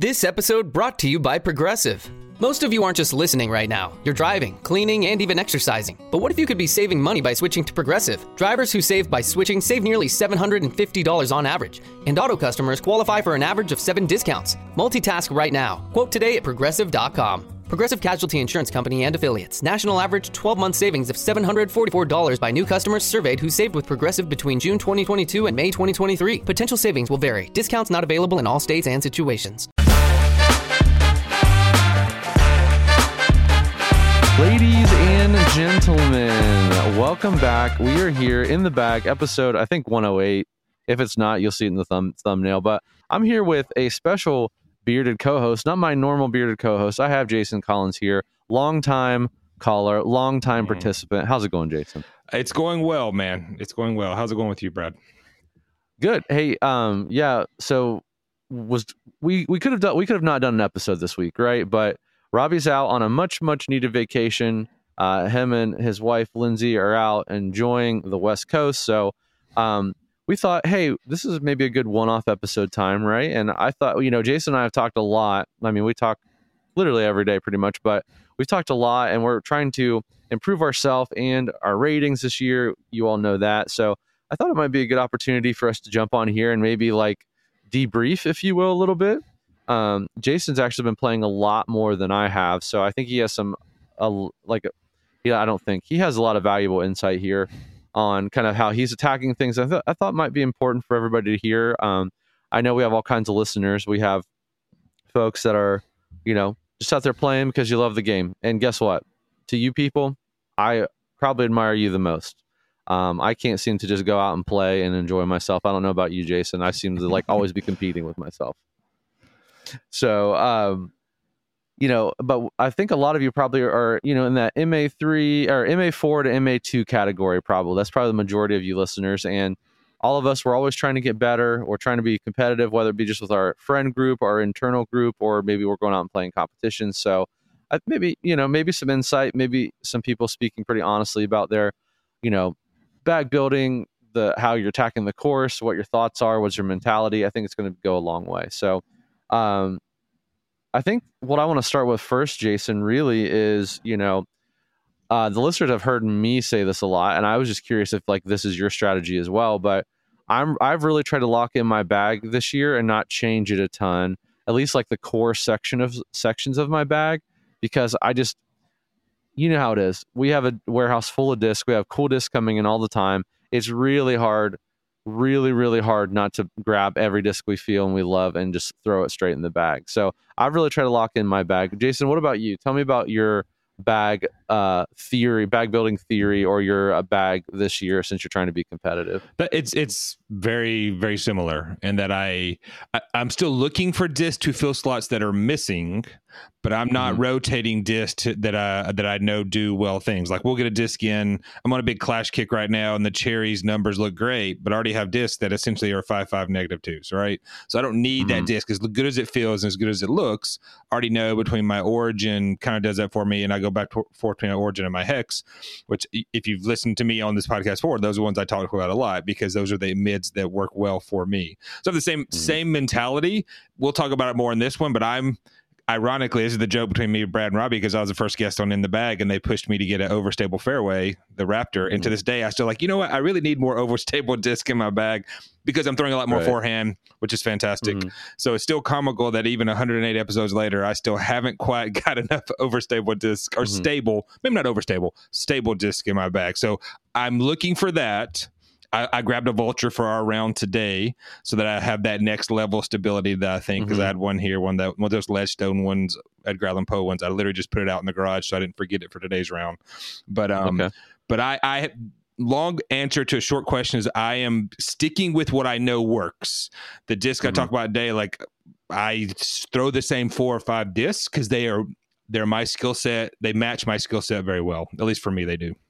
This episode brought to you by Progressive. Most of you aren't just listening right now. You're driving, cleaning, and even exercising. But what if you could be saving money by switching to Progressive? Drivers who save by switching save nearly $750 on average. And auto customers qualify for an average of 7 discounts. Multitask right now. Quote today at Progressive.com. Progressive Casualty Insurance Company and Affiliates. National average 12-month savings of $744 by new customers surveyed who saved with Progressive between June 2022 and May 2023. Potential savings will vary. Discounts not available in all states and situations. Ladies and gentlemen, welcome back. We are here in the bag, episode, I think 108. If it's not, you'll see it in the thumbnail. But I'm here with a special bearded co-host, not my normal bearded co-host. I have Jason Collins here, longtime caller, longtime participant. How's it going, Jason? It's going well, man. It's going well. How's it going with you, Brad? Good. Hey, yeah. So we could have not done an episode this week, right? But Robbie's out on a much needed vacation. Him and his wife Lindsay are out enjoying the West Coast. So we thought, hey, this is maybe a good one-off episode time, right? And I thought, Jason and I have talked a lot. I mean, we talk literally every day pretty much, but we've talked a lot and we're trying to improve ourselves and our ratings this year. You all know that. So I thought it might be a good opportunity for us to jump on here and maybe like debrief, if you will, a little bit. Jason's actually been playing a lot more than I have. So I think he has I don't think he has a lot of valuable insight here on kind of how he's attacking things. I thought might be important for everybody to hear. I know we have all kinds of listeners. We have folks that are, just out there playing because you love the game. And guess what? To you people, I probably admire you the most. I can't seem to just go out and play and enjoy myself. I don't know about you, Jason. I seem to always be competing with myself. So, but I think a lot of you probably are, in that MA3 or MA4 to MA2 category, probably. That's probably the majority of you listeners. And all of us, we're always trying to get better. We're trying to be competitive, whether it be just with our friend group, our internal group, or maybe we're going out and playing competitions. So maybe some insight, maybe some people speaking pretty honestly about their, bag building, how you're attacking the course, what your thoughts are, what's your mentality. I think it's going to go a long way. So, I think what I want to start with first, Jason, really is, the listeners have heard me say this a lot, and I was just curious if this is your strategy as well. But I've really tried to lock in my bag this year and not change it a ton, at least the core sections of my bag, because I just, how it is. We have a warehouse full of discs. We have cool discs coming in all the time. It's really hard. Really hard not to grab every disc we feel and we love and just throw it straight in the bag. So I've really tried to lock in my bag. Jason, what about you? Tell me about your bag building theory, or your bag this year since you're trying to be competitive. It's very, very similar in that I'm still looking for discs to fill slots that are missing, but I'm not rotating discs that I know do well things. Like we'll get a disc in. I'm on a big Clash kick right now, and the Cherries numbers look great, but I already have discs that essentially are 5/5 -2s, right? So I don't need that disc. As good as it feels and as good as it looks, I already know between my Origin kind of does that for me, and I go back to between my Origin and my Hex, which if you've listened to me on this podcast before, those are ones I talk about a lot because those are the mids that work well for me. So I have the same mentality. We'll talk about it more in this one, but ironically, this is the joke between me, Brad, and Robbie, because I was the first guest on In the Bag, and they pushed me to get an overstable fairway, the Raptor. And to this day, I still what? I really need more overstable disc in my bag because I'm throwing a lot more forehand, which is fantastic. So it's still comical that even 108 episodes later, I still haven't quite got enough overstable disc or stable, maybe not overstable, stable disc in my bag. So I'm looking for that. I grabbed a Vulture for our round today so that I have that next level of stability that I think, because I had one of those Ledgestone ones, Edgar Allan Poe ones. I literally just put it out in the garage so I didn't forget it for today's round. But but I long answer to a short question is I am sticking with what I know works. The disc I talk about today, I throw the same 4 or 5 discs because they're my skill set. They match my skill set very well. At least for me, they do.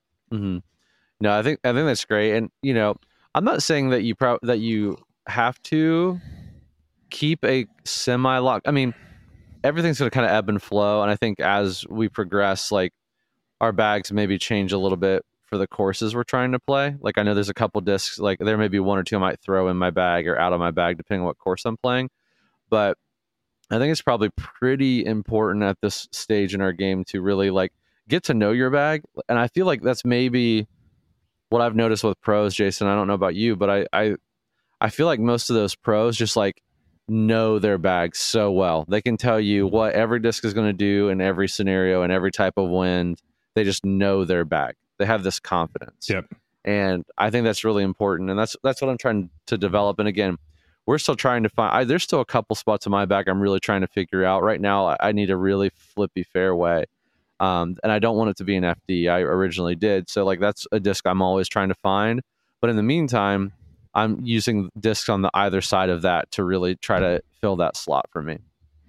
No, I think that's great, and I'm not saying that you have to keep a semi-lock. I mean, everything's going to kind of ebb and flow, and I think as we progress, our bags maybe change a little bit for the courses we're trying to play. I know there's a couple discs, there may be 1 or 2 I might throw in my bag or out of my bag depending on what course I'm playing, but I think it's probably pretty important at this stage in our game to really like get to know your bag. And I feel like that's maybe what I've noticed with pros, Jason. I don't know about you, but I feel like most of those pros just like know their bag so well. They can tell you what every disc is going to do in every scenario and every type of wind. They just know their bag. They have this confidence. Yep. And I think that's really important. And that's what I'm trying to develop. And again, we're still trying to find, there's still a couple spots in my bag I'm really trying to figure out. Right now, I need a really flippy fairway. And I don't want it to be an FD. I originally did. So like that's a disc I'm always trying to find. But in the meantime, I'm using discs on the either side of that to really try to fill that slot for me.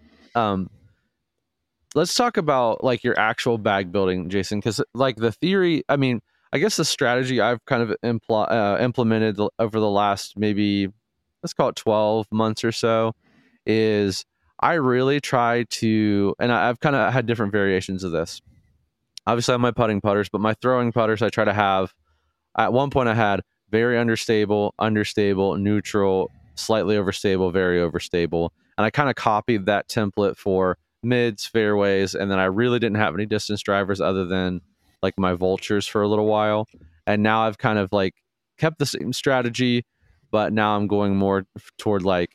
Let's talk about like your actual bag building, Jason, because like the theory, I mean, I guess the strategy I've kind of implemented over the last maybe, let's call it 12 months or so, is I really try to, and I've kind of had different variations of this. Obviously, I have my putting putters, but my throwing putters, I try to have, at one point I had very understable, neutral, slightly overstable, very overstable. And I kind of copied that template for mids, fairways, and then I really didn't have any distance drivers other than like my vultures for a little while. And now I've kind of like kept the same strategy, but now I'm going more toward like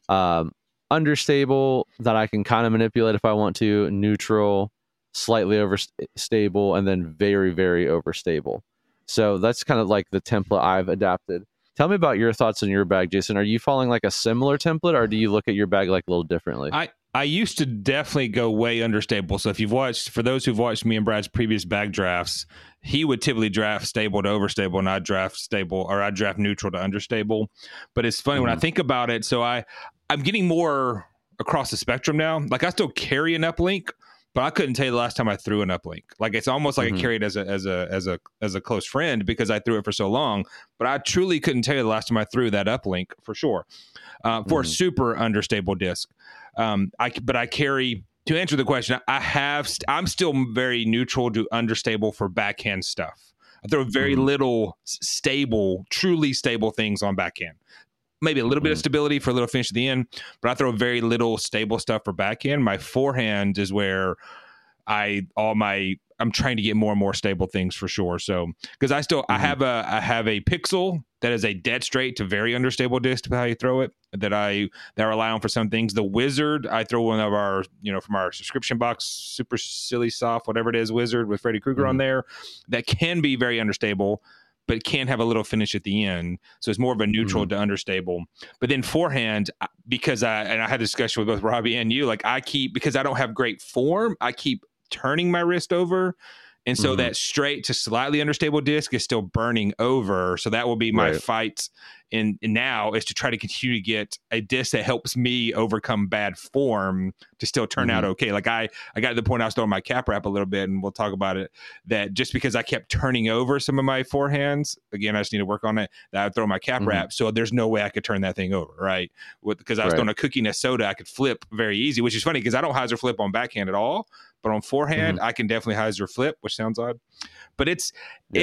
understable that I can kind of manipulate if I want to, neutral, slightly overstable, and then very, very overstable. So that's kind of like the template I've adapted. Tell me about your thoughts on your bag, Jason. Are you following like a similar template, or do you look at your bag like a little differently? I used to definitely go way understable. So if you've watched, for those who've watched me and Brad's previous bag drafts, he would typically draft stable to overstable, and I'd draft stable, or I'd draft neutral to understable. But it's funny when I think about it. So I'm getting more across the spectrum now. Like I still carry an uplink, but I couldn't tell you the last time I threw an uplink. Like it's almost like I carried as a close friend because I threw it for so long. But I truly couldn't tell you the last time I threw that uplink for sure. For a super understable disc. But I carry, to answer the question, I'm still very neutral to understable for backhand stuff. I throw very little stable, truly stable things on backhand. Maybe a little bit of stability for a little finish at the end, but I throw very little stable stuff for backhand. My forehand is where I'm trying to get more and more stable things for sure. So because I have a Pixel that is a dead straight to very understable disc to how you throw it that I rely on for some things. The Wizard, I throw one of our, from our subscription box, Super Silly Soft, whatever it is, Wizard with Freddy Krueger on there, that can be very understable, but it can have a little finish at the end. So it's more of a neutral to understable. But then forehand, because I had a discussion with both Robbie and you, like because I don't have great form, I keep turning my wrist over. And so that straight to slightly understable disc is still burning over. So that will be my fight in now, is to try to continue to get a disc that helps me overcome bad form to still turn out okay. Like I got to the point I was throwing my cap wrap a little bit, and we'll talk about it, that just because I kept turning over some of my forehands, again, I just need to work on it, that I would throw my cap wrap. So there's no way I could turn that thing over, right? Because I was throwing a Cookie Nest soda, I could flip very easy, which is funny because I don't hyzer flip on backhand at all. But on forehand, I can definitely hyzer flip, which sounds odd. But it's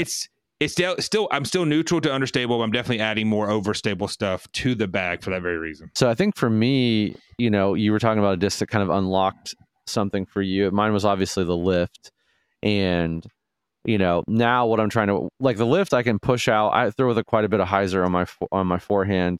still I'm still neutral to understable. But I'm definitely adding more overstable stuff to the bag for that very reason. So I think for me, you were talking about a disc that kind of unlocked something for you. Mine was obviously the lift, and now what I'm trying to, like, the lift I can push out. I throw with quite a bit of hyzer on my forehand.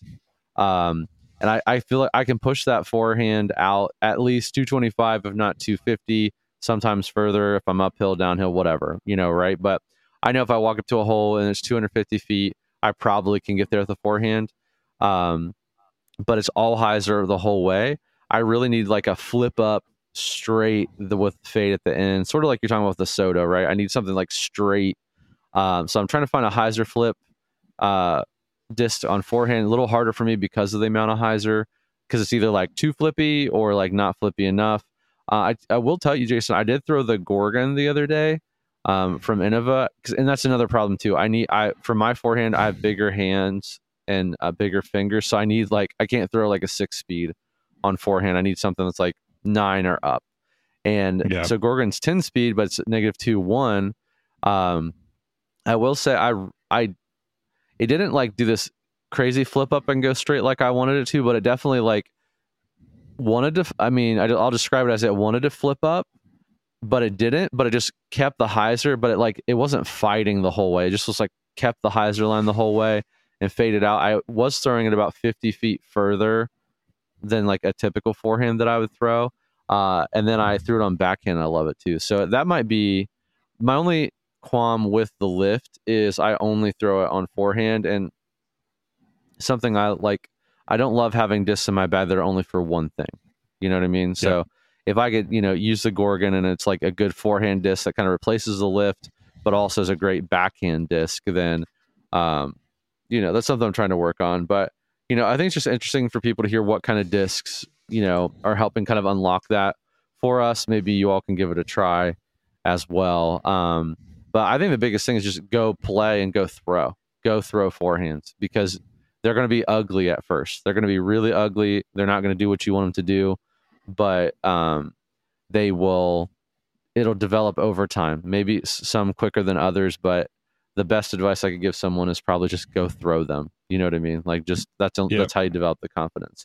And I feel like I can push that forehand out at least 225, if not 250. Sometimes further if I'm uphill, downhill, whatever, right? But I know if I walk up to a hole and it's 250 feet, I probably can get there with the forehand. But it's all hyzer the whole way. I really need like a flip up straight with fade at the end, sort of like you're talking about with the soda, right? I need something like straight. So I'm trying to find a hyzer flip disc on forehand. A little harder for me because of the amount of hyzer, because it's either like too flippy or like not flippy enough. I will tell you, Jason, I did throw the Gorgon the other day from Innova, and that's another problem too. For my forehand, I have bigger hands and bigger fingers, so I can't throw like a 6-speed on forehand. I need something that's like 9 or up. And so Gorgon's 10-speed, but it's -2.1. I will say it didn't like do this crazy flip up and go straight like I wanted it to, but it definitely like wanted to, I'll describe it as it wanted to flip up, but it didn't, but it just kept the hyzer, but it wasn't fighting the whole way. It just was like kept the hyzer line the whole way and faded out. I was throwing it about 50 feet further than like a typical forehand that I would throw. And then I threw it on backhand. I love it too. So that might be my only qualm with the lift is I only throw it on forehand, and something I like. I don't love having discs in my bag that are only for one thing. You know what I mean? So if I could, use the Gorgon and it's like a good forehand disc that kind of replaces the lift, but also is a great backhand disc, then, that's something I'm trying to work on. But, I think it's just interesting for people to hear what kind of discs, are helping kind of unlock that for us. Maybe you all can give it a try as well. But I think the biggest thing is just go play and go throw forehands, because they're going to be ugly at first. They're going to be really ugly. They're not going to do what you want them to do, but it'll develop over time. Maybe some quicker than others, but the best advice I could give someone is probably just go throw them. You know what I mean? Like just that's how you develop the confidence.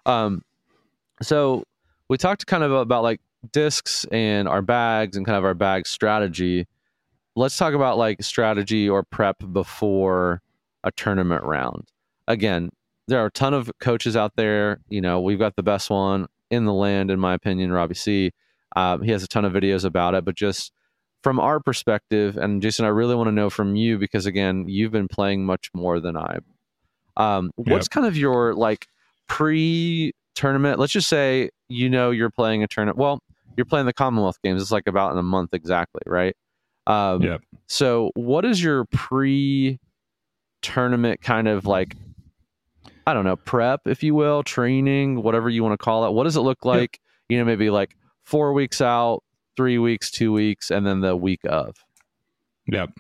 So we talked kind of about like discs and our bags and kind of our bag strategy. Let's talk about like strategy or prep before a tournament round. Again, there are a ton of coaches out there. We've got the best one in the land, in my opinion, Robbie C. He has a ton of videos about it, but just from our perspective, and Jason, I really want to know from you, because again, you've been playing much more than I. What's kind of your like pre-tournament? Let's just say, you're playing a tournament. Well, you're playing the Commonwealth Games. It's like about in a month exactly, right? So what is your pre-tournament kind of like, I don't know, prep, if you will, training, whatever you want to call it? What does it look like? Maybe like 4 weeks out, 3 weeks, 2 weeks, and then the week of. Yep.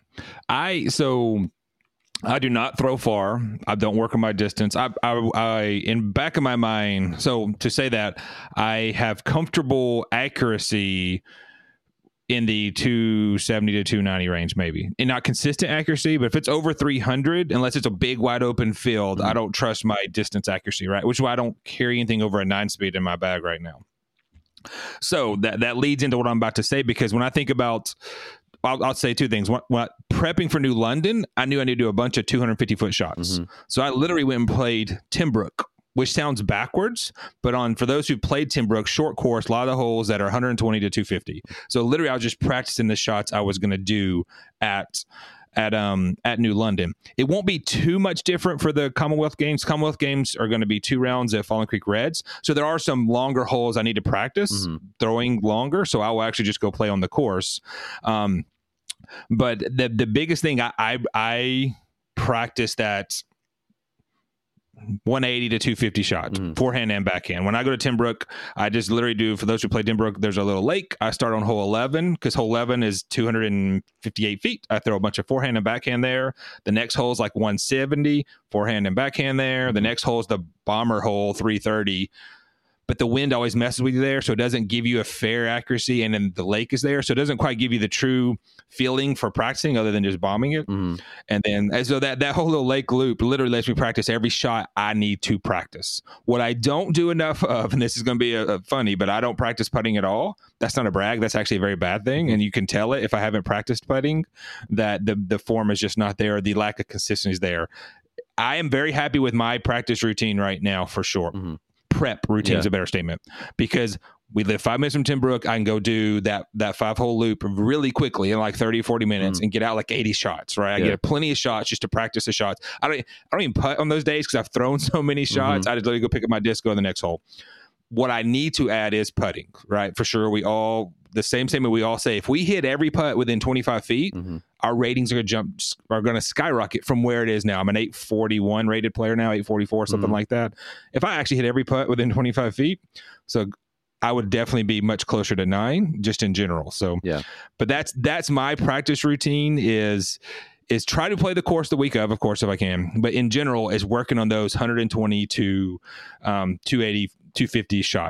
I do not throw far. I don't work on my distance. I in back of my mind. So to say that, I have comfortable accuracy in the 270 to 290 range, maybe, and not consistent accuracy. But if it's over 300, unless it's a big wide open field, I don't trust my distance accuracy, right? Which is why I don't carry anything over a 9-speed in my bag right now. So that leads into what I'm about to say, because when I think about, I'll say two things. When prepping for New London, I knew I needed to do a bunch of 250-foot shots. Mm-hmm. So I literally went and played Timbrook, which sounds backwards, but for those who played Timbrook, short course, a lot of the holes that are 120 to 250. So literally I was just practicing the shots I was going to do at New London. It won't be too much different for the Commonwealth Games. Commonwealth Games are going to be 2 rounds at Fallen Creek Reds. So there are some longer holes I need to practice throwing longer. So I will actually just go play on the course. But the biggest thing I practiced at 180 to 250 shots, forehand and backhand. When I go to Timbrook, I just literally do, for those who play Timbrook, there's a little lake. I start on hole 11 because hole 11 is 258 feet. I throw a bunch of forehand and backhand there. The next hole is like 170, forehand and backhand there. The next hole is the bomber hole, 330. But the wind always messes with you there, so it doesn't give you a fair accuracy, and then the lake is there, so it doesn't quite give you the true feeling for practicing other than just bombing it. And then, so that whole little lake loop literally lets me practice every shot I need to practice. What I don't do enough of, and this is going to be funny, but I don't practice putting at all. That's not a brag. That's actually a very bad thing, and you can tell it if I haven't practiced putting, that the form is just not there, the lack of consistency is there. I am very happy with my practice routine right now, for sure. Prep routine is a better statement, because we live 5 minutes from Timbrook. I can go do that 5-hole loop really quickly in like 30, 40 minutes and get out like 80 shots, right? I get plenty of shots just to practice the shots. I don't even putt on those days because I've thrown so many shots. I just literally go pick up my disc, go to the next hole. What I need to add is putting, right? For sure. The same statement we all say, if we hit every putt within 25 feet, our ratings are going to skyrocket from where it is now. I'm an 841 rated player now, 844, something like that. If I actually hit every putt within 25 feet, so I would definitely be much closer to 9 just in general. So, but that's my practice routine is try to play the course the week of course, if I can. But in general, is working on those 120 to 280, 250 shots.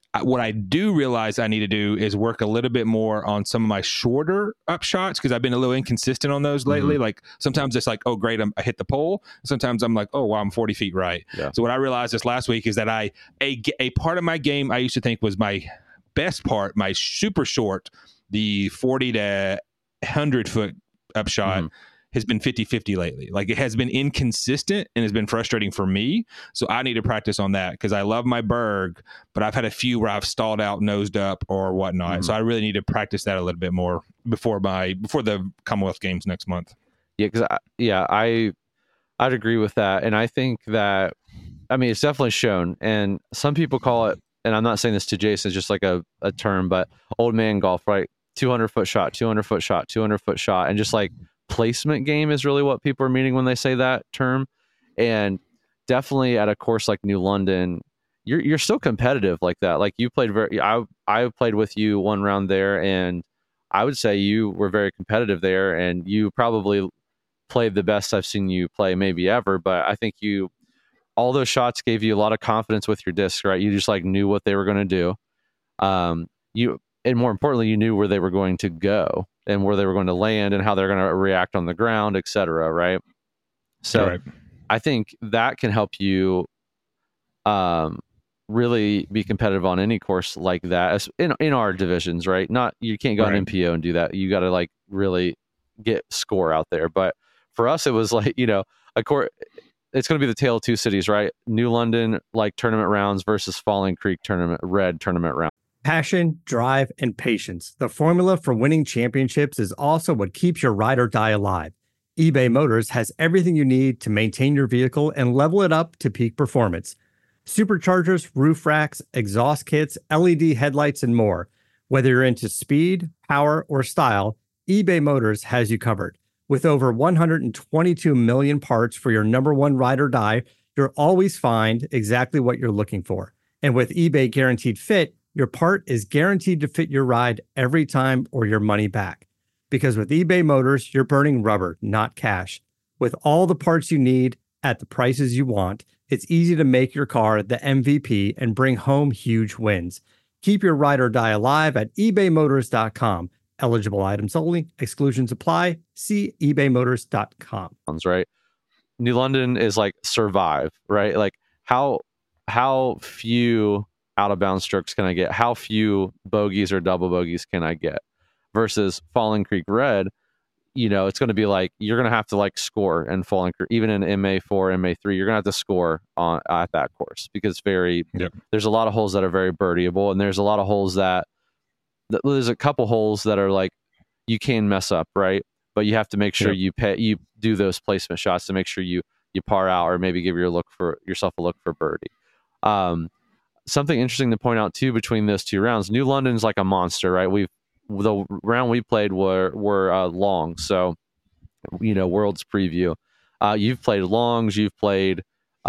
what I do realize I need to do is work a little bit more on some of my shorter up shots, because I've been a little inconsistent on those lately. Mm-hmm. Like sometimes it's like, oh, great, I hit the pole. Sometimes I'm like, oh, wow, I'm 40 feet right. Yeah. So what I realized this last week is that a part of my game I used to think was my best part, my super short, the 40 to 100 foot up shot, has been 50-50 lately. Like it has been inconsistent and has been frustrating for me. So I need to practice on that, because I love my Berg, but I've had a few where I've stalled out, nosed up or whatnot. So I really need to practice that a little bit more before the Commonwealth Games next month. Yeah, because I'd agree with that. And I think that, I mean, it's definitely shown, and some people call it, and I'm not saying this to Jason, it's just like a term, but old man golf, right? 200 foot shot, 200 foot shot, 200 foot shot. And just like placement game is really what people are meaning when they say that term. And definitely at a course like New London, you're still competitive like that. Like you played I played with you one round there, and I would say you were very competitive there, and you probably played the best I've seen you play maybe ever. But I think all those shots gave you a lot of confidence with your discs, right? You just like knew what they were going to do. And more importantly, you knew where they were going to go and where they were going to land and how they're going to react on the ground, et cetera, right? So Right. I think that can help you really be competitive on any course like that in our divisions, right? Not, you can't go on MPO and do that. You got to like really get score out there. But for us, it was like, it's going to be the tale of two cities, right? New London, like tournament rounds versus Falling Creek red tournament round. Passion, drive, and patience. The formula for winning championships is also what keeps your ride or die alive. eBay Motors has everything you need to maintain your vehicle and level it up to peak performance. Superchargers, roof racks, exhaust kits, LED headlights, and more. Whether you're into speed, power, or style, eBay Motors has you covered. With over 122 million parts for your number one ride or die, you'll always find exactly what you're looking for. And with eBay Guaranteed Fit, your part is guaranteed to fit your ride every time or your money back. Because with eBay Motors, you're burning rubber, not cash. With all the parts you need at the prices you want, it's easy to make your car the MVP and bring home huge wins. Keep your ride or die alive at ebaymotors.com. Eligible items only. Exclusions apply. See ebaymotors.com. Right. New London is like survive, right? Like how few out of bounds strokes can I get? How few bogeys or double bogeys can I get? Versus Falling Creek red, it's going to be like you're going to have to like score and Falling Creek, even in MA4, MA3, you're going to have to score at that course, because there's a lot of holes that are very birdieable, and there's a lot of holes there's a couple holes that are like you can mess up, right? But you have to make sure you do those placement shots to make sure you par out, or maybe give yourself a look for birdie. Something interesting to point out too between those two rounds, New London's like a monster, right? The round we played were long, so World's Preview. You've played longs, you've played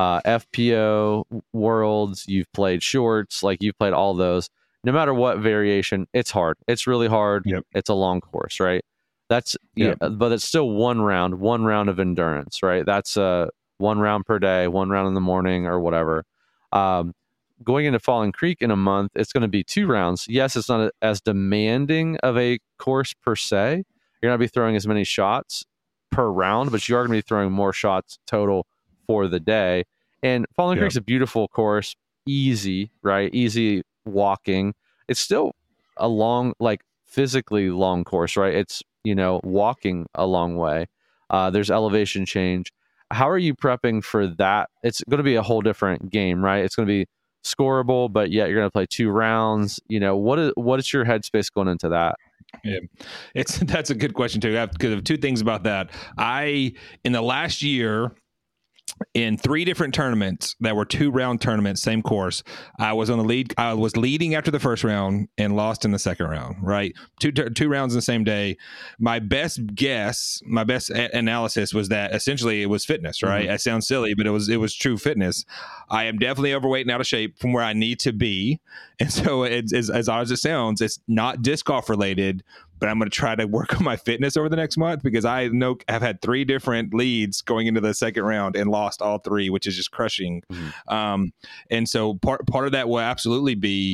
FPO Worlds, you've played shorts, like you've played all those. No matter what variation, it's hard. It's really hard. Yep. It's a long course, right? But it's still one round of endurance, right? That's 1 round per day, 1 round in the morning or whatever. Going into Falling Creek in a month, it's going to be 2 rounds. Yes, it's not as demanding of a course per se. You're not going to be throwing as many shots per round, but you are going to be throwing more shots total for the day. And Falling Creek's a beautiful course, easy, right? Easy walking. It's still a long, like physically long course, right? It's, walking a long way. There's elevation change. How are you prepping for that? It's going to be a whole different game, right? It's going to be scoreable, but yet you're going to play 2 rounds. What is your headspace going into that? Yeah, that's a good question too. Because of 2 things about that. In the last year, in 3 different tournaments that were 2-round tournaments, same course, I was on the lead. I was leading after the first round and lost in the second round. Right, two rounds in the same day. My best guess, my best analysis was that essentially it was fitness. Right, It sounds silly, but it was true fitness. I am definitely overweight and out of shape from where I need to be, and so it's as odd as it sounds, it's not disc golf related. But I'm going to try to work on my fitness over the next month, because I know I've had 3 different leads going into the second round and lost all 3, which is just crushing. And so part of that will absolutely be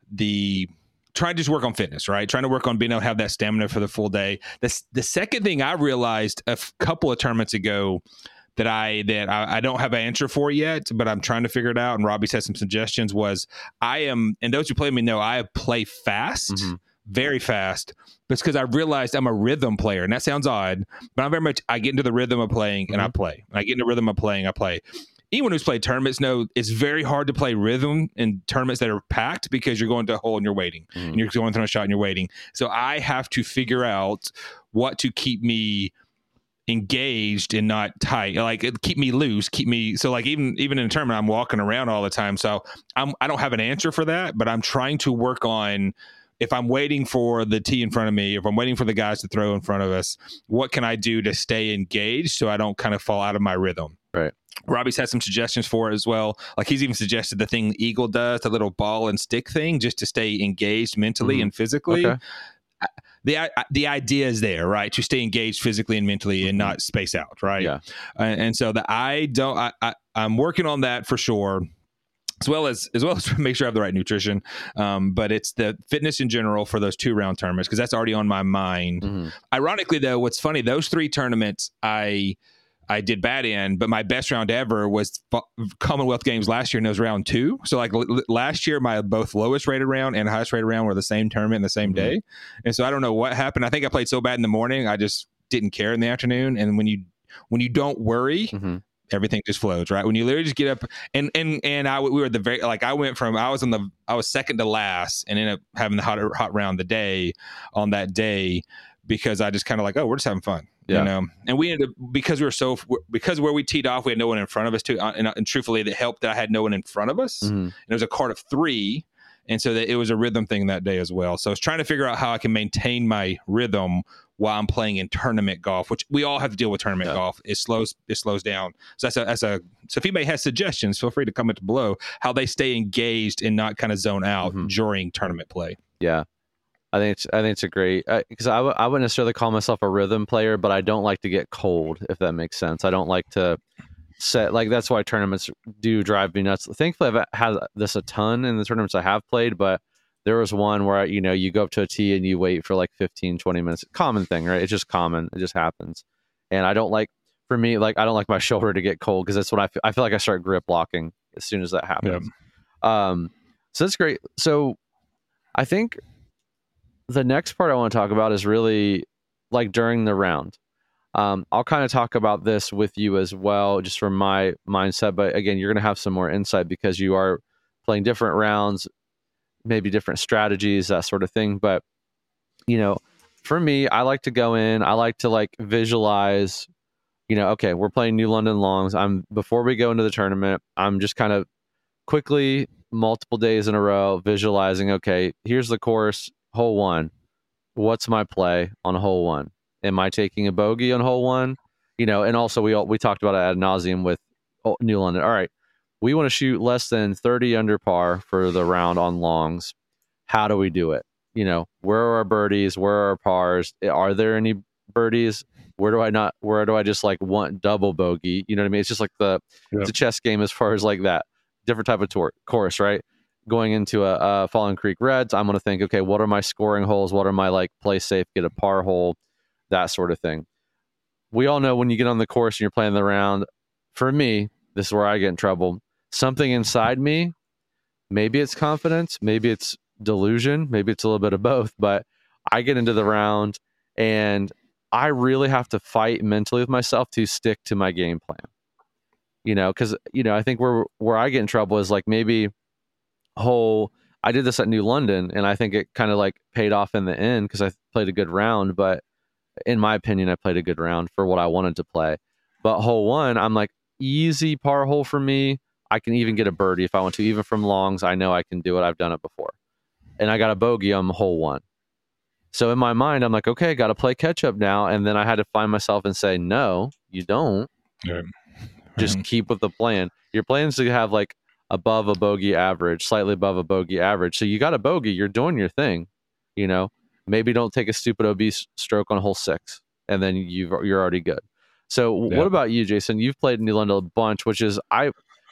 trying to just work on fitness, right? Trying to work on being able to have that stamina for the full day. The second thing I realized a couple of tournaments ago that I don't have an answer for yet, but I'm trying to figure it out. And Robbie said some suggestions was and those who play me know I play fast, very fast. But it's because I realized I'm a rhythm player, and that sounds odd, but I get into the rhythm of playing and I play. When I get into the rhythm of playing, I play. Anyone who's played tournaments know it's very hard to play rhythm in tournaments that are packed because you're going to a hole and you're waiting, and you're going through a shot and you're waiting. So I have to figure out what to keep me engaged and not tight, like keep me loose, so like even in a tournament I'm walking around all the time. So I don't have an answer for that, but I'm trying to work on, if I'm waiting for the tee in front of me, if I'm waiting for the guys to throw in front of us, what can I do to stay engaged so I don't kind of fall out of my rhythm? Right. Robbie's had some suggestions for it as well. Like he's even suggested the thing Eagle does, the little ball and stick thing, just to stay engaged mentally and physically. Okay. The idea is there, right? To stay engaged physically and mentally and not space out, right? Yeah. And so I'm working on that for sure, as well as make sure I have the right nutrition. But it's the fitness in general for those 2-round tournaments, because that's already on my mind. Ironically, though, what's funny, those 3 tournaments I did bad in, but my best round ever was Commonwealth Games last year, and it was round 2. So like last year, my both lowest rated round and highest rated round were the same tournament in the same day. And so I don't know what happened. I think I played so bad in the morning, I just didn't care in the afternoon. And when you don't worry, everything just flows, right? When you literally just get up we were the very, like I was second to last and ended up having the hot round the day on that day, because I just kind of like, oh, we're just having fun. Yeah. You know, and we ended up, because where we teed off, we had no one in front of us too. And truthfully, it helped that I had no one in front of us. And it was a cart of 3. And so that it was a rhythm thing that day as well. So I was trying to figure out how I can maintain my rhythm while I'm playing in tournament golf, which we all have to deal with tournament golf. It slows down. So so if anybody has suggestions, feel free to comment below how they stay engaged and not kind of zone out during tournament play. Yeah. I think it's a great, because I wouldn't necessarily call myself a rhythm player, but I don't like to get cold, if that makes sense. I don't like to set, like, that's why tournaments do drive me nuts. Thankfully, I've had this a ton in the tournaments I have played, but there was one where, you go up to a tee and you wait for like 15, 20 minutes. Common thing, right? It's just common. It just happens. And I don't like my shoulder to get cold, because that's what I feel like I start grip locking as soon as that happens. Yeah. So that's great. So I think the next part I want to talk about is really like during the round. I'll kind of talk about this with you as well, just from my mindset. But again, you're going to have some more insight because you are playing different rounds, maybe different strategies, that sort of thing. But, for me, I like to go in, I like to like visualize, okay, we're playing New London Longs. Before we go into the tournament, I'm just kind of quickly, multiple days in a row, visualizing, okay, here's the course. Hole 1, what's my play on hole 1? Am I taking a bogey on hole 1? And also we talked about it ad nauseum with New London. All right, we want to shoot less than 30 under par for the round on longs. How do we do it? Where are our birdies? Where are our pars? Are there any birdies? Where do I just like want double bogey? You know what I mean? It's just like it's a chess game as far as like that different type of course, right? Going into a Fallen Creek Reds, I'm going to think, okay, what are my scoring holes? What are my like play safe, get a par hole, that sort of thing. We all know when you get on the course and you're playing the round, for me, this is where I get in trouble. Something inside me, maybe it's confidence, maybe it's delusion, maybe it's a little bit of both, but I get into the round and I really have to fight mentally with myself to stick to my game plan. Because, I think where I get in trouble is like maybe I did this at New London, and I think it kind of like paid off in the end because I played a good round. But in my opinion, I played a good round for what I wanted to play. But hole 1, I'm like, easy par hole for me. I can even get a birdie if I want to, even from longs. I know I can do it. I've done it before. And I got a bogey on hole 1. So in my mind, I'm like, okay, got to play catch up now. And then I had to find myself and say, no, you don't. Yeah. Just keep with the plan. Your plan is to have like above a bogey average, slightly above a bogey average. So you got a bogey, you're doing your thing, maybe don't take a stupid obese stroke on hole 6 and then you're already good. So what about you, Jason? You've played New London a bunch, which is, I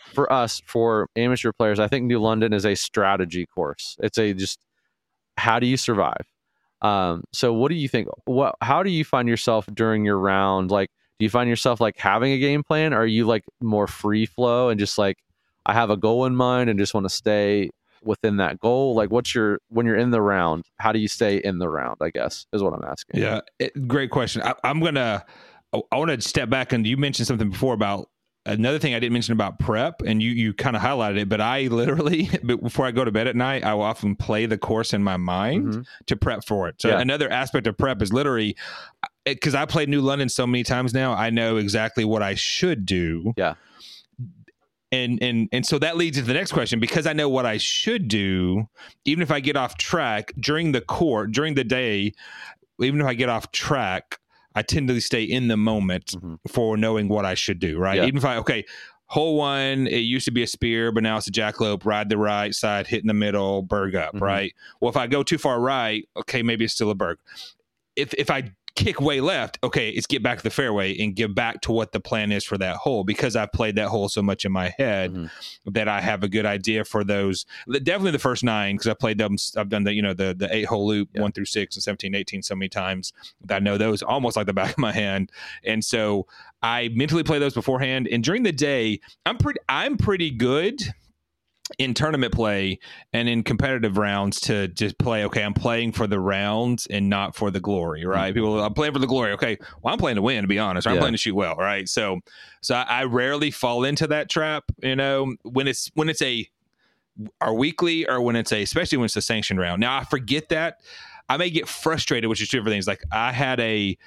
for us, for amateur players, I think New London is a strategy course. It's a just how do you survive? So what do you think? How do you find yourself during your round? Like, do you find yourself like having a game plan? Or are you like more free flow and just like, I have a goal in mind and just want to stay within that goal? Like, when you're in the round, how do you stay in the round, I guess, is what I'm asking. Yeah, great question. I want to step back, and you mentioned something before about another thing I didn't mention about prep, and you kind of highlighted it, but I literally, before I go to bed at night, I will often play the course in my mind to prep for it. So another aspect of prep is literally, because I played New London so many times now, I know exactly what I should do. Yeah. And so that leads into the next question, because I know what I should do, even if I get off track during the day, even if I get off track, I tend to stay in the moment for knowing what I should do, right? Yeah. Even if hole one, it used to be a spear, but now it's a jackalope, ride the right side, hit in the middle, berg up, right? Well, if I go too far right, okay, maybe it's still a berg. If I kick way left, okay, it's get back to the fairway and get back to what the plan is for that hole, because I've played that hole so much in my head that I have a good idea for those. Definitely the first 9, because I played them. I've done the 8-hole loop 1 through 6 and 17, 18 so many times that I know those almost like the back of my hand. And so I mentally play those beforehand. And during the day, I'm pretty good in tournament play and in competitive rounds to just play, okay, I'm playing for the rounds and not for the glory, right? People, I'm playing for the glory. Okay, well, I'm playing to win, to be honest. I'm playing to shoot well, right? So I rarely fall into that trap, when it's our weekly, or when it's especially when it's a sanctioned round. Now, I forget that. I may get frustrated, which is two different things. Like I had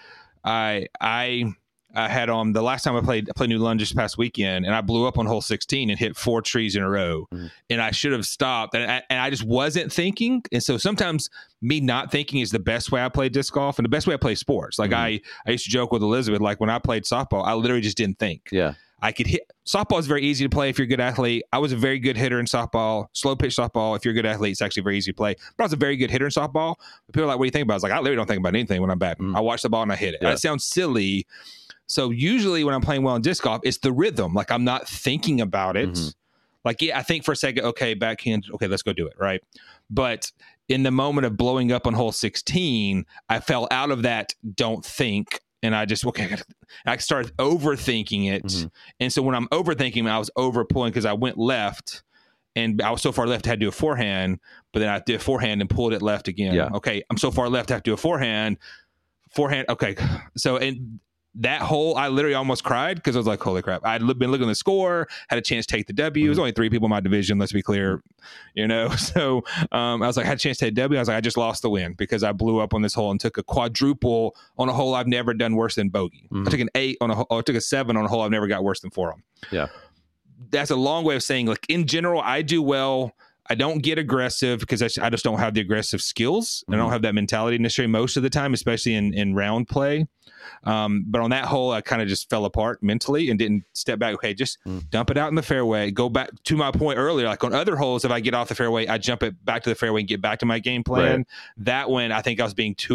on the last time I played New London this past weekend, and I blew up on hole 16 and hit 4 trees in a row. And I should have stopped, and I just wasn't thinking. And so sometimes me not thinking is the best way I play disc golf and the best way I play sports. Like I used to joke with Elizabeth, like when I played softball, I literally just didn't think. Yeah. I could hit. Softball is very easy to play if you're a good athlete. I was a very good hitter in softball. Slow pitch softball, if you're a good athlete, it's actually very easy to play. But I was a very good hitter in softball. But people are like, what do you think about it? I was like, I literally don't think about anything when I'm batting. I watch the ball and I hit it. Yeah. That sounds silly. So usually when I'm playing well in disc golf, it's the rhythm. Like I'm not thinking about it. Like, yeah, I think for a second, okay, backhand, okay, let's go do it, right? But in the moment of blowing up on hole 16, I fell out of that don't think. And I just, I started overthinking it. And so when I'm overthinking, I was over pulling because I went left and I was so far left, I had to do a forehand, but then I did a forehand and pulled it left again. Yeah. Okay, I'm so far left, I have to do a forehand. Okay. So, and that hole, I literally almost cried because I was like, holy crap. I'd been looking at the score, had a chance to take the W. It was only 3 people in my division, let's be clear, So I was like, I had a chance to take the W. I was like, I just lost the win because I blew up on this hole and took a quadruple on a hole I've never done worse than bogey. I took an 8 on a hole, I took a 7 on a hole I've never got worse than 4 on. Yeah. That's a long way of saying, like, in general, I do well. I don't get aggressive because I just don't have the aggressive skills. I don't have that mentality necessarily most of the time, especially in round play. But on that hole, I kind of just fell apart mentally and didn't step back. Okay, just dump it out in the fairway. Go back to my point earlier. Like on other holes, if I get off the fairway, I jump it back to the fairway and get back to my game plan. Right. That one, I think I was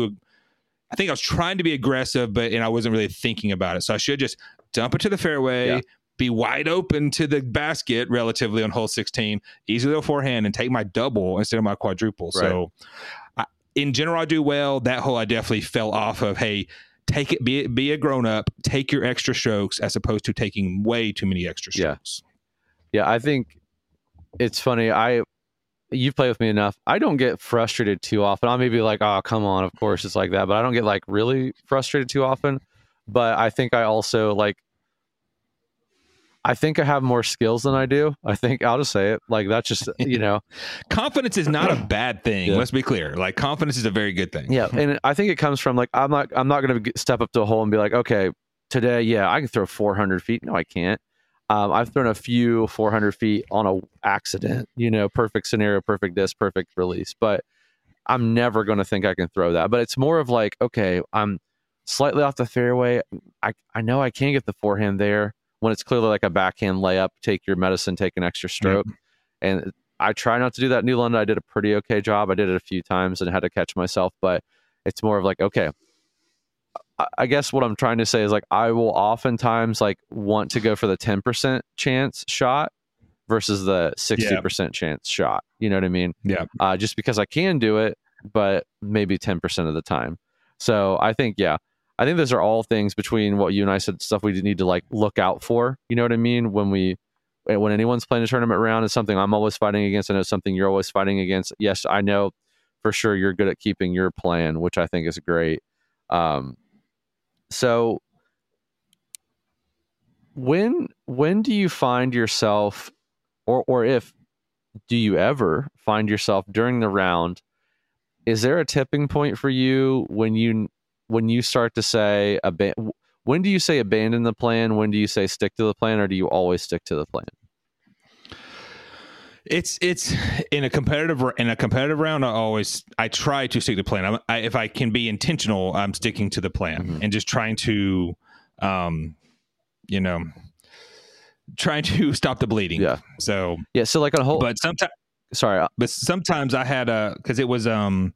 trying to be aggressive, and I wasn't really thinking about it. So I should just dump it to the fairway, be wide open to the basket relatively on hole 16, easily go forehand and take my double instead of my quadruple. Right. So in general, I do well. That hole, I definitely fell off of, hey, take it, be a grown up, take your extra strokes as opposed to taking way too many extra strokes. Yeah, I think it's funny. You've played with me enough. I don't get frustrated too often. I'll maybe like, oh, come on, of course it's like that. But I don't get like really frustrated too often. But I think I also I think I have more skills than I do. I think I'll just say it. Like that's just, confidence is not a bad thing. Yeah. Let's be clear. Like confidence is a very good thing. Yeah. And I think it comes from like, I'm not going to step up to a hole and be like, okay, today, I can throw 400 feet. No, I can't. I've thrown a few 400 feet on a accident, perfect scenario, perfect disc, perfect release, but I'm never going to think I can throw that. But it's more of like, okay, I'm slightly off the fairway. I know I can get the forehand there. When it's clearly like a backhand layup, take your medicine, take an extra stroke. And I try not to do that in New London. I did a pretty okay job. I did it a few times and had to catch myself, but it's more of like, okay, I guess what I'm trying to say is like, I will oftentimes like want to go for the 10% chance shot versus the 60% chance shot. You know what I mean? Yeah. Just because I can do it, but maybe 10% of the time. So I think those are all things between what you and I said, stuff we need to like look out for. You know what I mean? When anyone's playing a tournament round, it's something I'm always fighting against. I know something you're always fighting against. Yes, I know for sure you're good at keeping your plan, which I think is great. So when do you find yourself, or if do you ever find yourself during the round, is there a tipping point for you when you start to say when do you say abandon the plan? When do you say stick to the plan, or do you always stick to the plan? It's in a competitive round. I try to stick to the plan. If I can be intentional, I'm sticking to the plan and just trying to, trying to stop the bleeding. Yeah. So like a whole. But sometimes I had because it was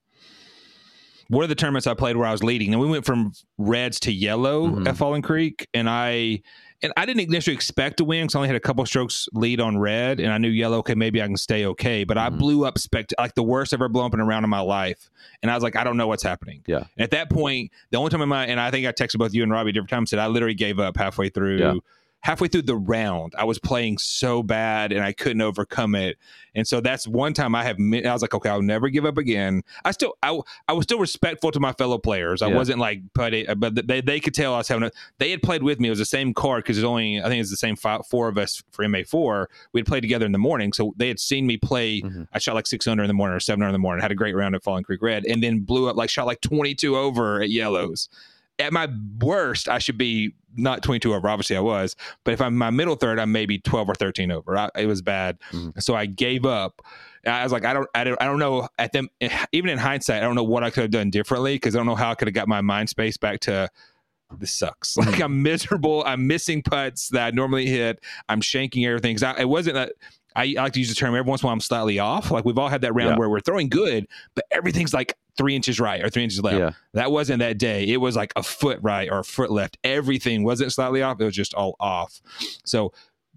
one of the tournaments I played where I was leading, and we went from reds to yellow at Fallen Creek, and I didn't initially expect to win because I only had a couple strokes lead on red, and I knew yellow, okay, maybe I can stay okay. But I blew up like the worst I've ever blown up in a round in my life. And I was like, I don't know what's happening. Yeah. And at that point, the only time and I think I texted both you and Robbie different times, said I literally gave up halfway through. Yeah. Halfway through the round, I was playing so bad and I couldn't overcome it. And so that's one time I was like, okay, I'll never give up again. I was still respectful to my fellow players. I wasn't like, but they could tell I was they had played with me. It was the same card because I think it's the same four of us for MA4. We had played together in the morning. So they had seen me play. I shot like 6 under in the morning or 7 under in the morning, had a great round at Fallen Creek Red, and then blew up, shot like 22 over at yellows. At my worst, I should be not 22 over. Obviously, I was. But if I'm my middle third, I'm maybe 12 or 13 over. It was bad. So I gave up. I was like, I don't know. Even in hindsight, I don't know what I could have done differently because I don't know how I could have got my mind space back to this sucks. Like I'm miserable. I'm missing putts that I normally hit. I'm shanking everything. It wasn't that. I like to use the term every once in a while I'm slightly off. Like we've all had that round where we're throwing good, but everything's like 3 inches right or 3 inches left. Yeah. That wasn't that day. It was like a foot right or a foot left. Everything wasn't slightly off. It was just all off. So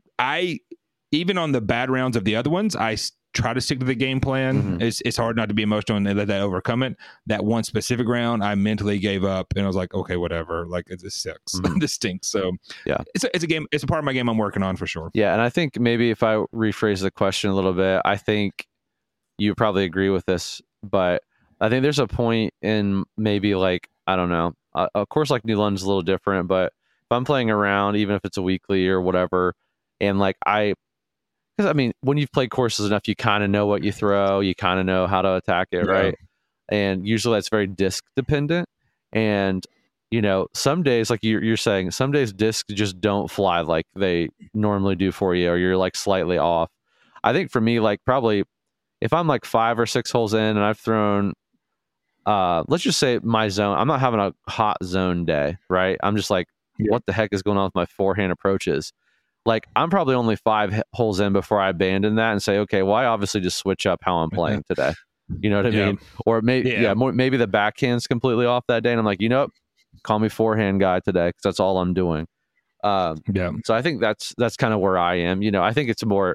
even on the bad rounds of the other ones, I try to stick to the game plan. It's hard not to be emotional and let that overcome it. That one specific round, I mentally gave up and I was like, okay, whatever. Like this sucks. This stinks. So yeah, it's a game. It's a part of my game I'm working on for sure. Yeah, and I think maybe if I rephrase the question a little bit, I think you probably agree with this, but I think there's a point in maybe I don't know. Of course, New London's a little different, but if I'm playing around, even if it's a weekly or whatever, and because when you've played courses enough, you kind of know what you throw, you kind of know how to attack it, right? And usually that's very disc dependent. And some days, like you're saying, some days discs just don't fly like they normally do for you, or you're slightly off. I think for me, probably if I'm 5 or 6 holes in and I've thrown, let's just say my zone, I'm not having a hot zone day, right? I'm just what the heck is going on with my forehand approaches? I'm probably only 5 holes in before I abandon that and say, okay, well, I obviously just switch up how I'm playing today. You know what I mean? Or maybe, maybe the backhand's completely off that day. And I'm like, call me forehand guy today, because that's all I'm doing. So I think that's kind of where I am. I think it's more,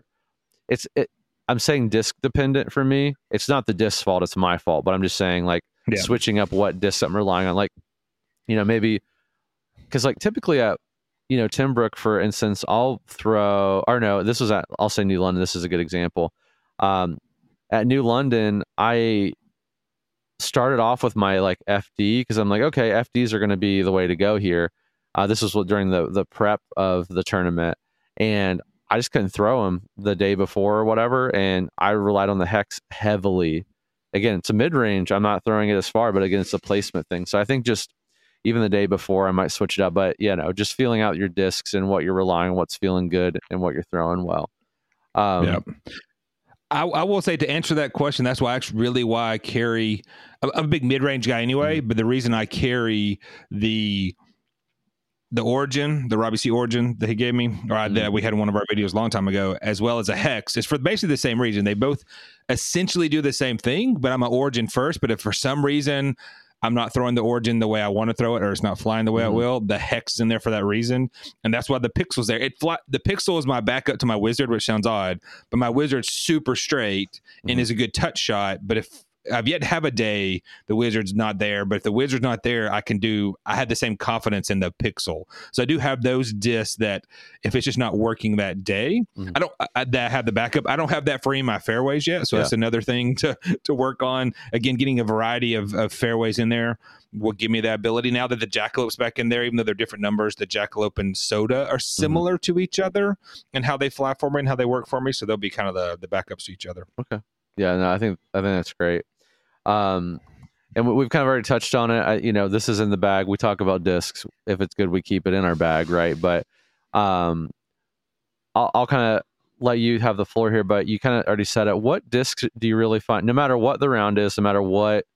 I'm saying disc dependent for me. It's not the disc's fault. It's my fault. But I'm just saying switching up what disc I'm relying on. Maybe because typically at, Timbrook, for instance, I'll say New London. This is a good example. At New London, I started off with my FD because I'm okay, FDs are going to be the way to go here. This was during the prep of the tournament, and I just couldn't throw them the day before or whatever, and I relied on the hex heavily. Again, it's a mid-range. I'm not throwing it as far, but again, it's a placement thing. So I think just even the day before, I might switch it up. But just feeling out your discs and what you're relying on, what's feeling good, and what you're throwing well. I will say, to answer that question, that's why I carry. I'm a big mid-range guy anyway, but the reason I carry the Origin, the Robbie C Origin that he gave me, or that we had in one of our videos a long time ago, as well as a Hex, is for basically the same reason. They both essentially do the same thing, but I'm an Origin first. But if for some reason I'm not throwing the Origin the way I want to throw it, or it's not flying the way it will, the Hex is in there for that reason. And that's why the Pixel's there. The Pixel is my backup to my Wizard, which sounds odd, but my Wizard's super straight and is a good touch shot. But if I've yet to have a day the Wizard's not there, but if the Wizard's not there, I have the same confidence in the Pixel. So I do have those discs that if it's just not working that day, I have the backup. I don't have that for any of my fairways yet. So that's another thing to work on. Again, getting a variety of fairways in there will give me that ability. Now that the Jackalope's back in there, even though they're different numbers, the Jackalope and Soda are similar to each other and how they fly for me and how they work for me. So they'll be kind of the backups to each other. Okay. Yeah, no, I think that's great. And we've kind of already touched on it. This is in the bag. We talk about discs. If it's good, we keep it in our bag, right? But I'll kind of let you have the floor here. But you kind of already said it. What discs do you really find, no matter what the round is, no matter what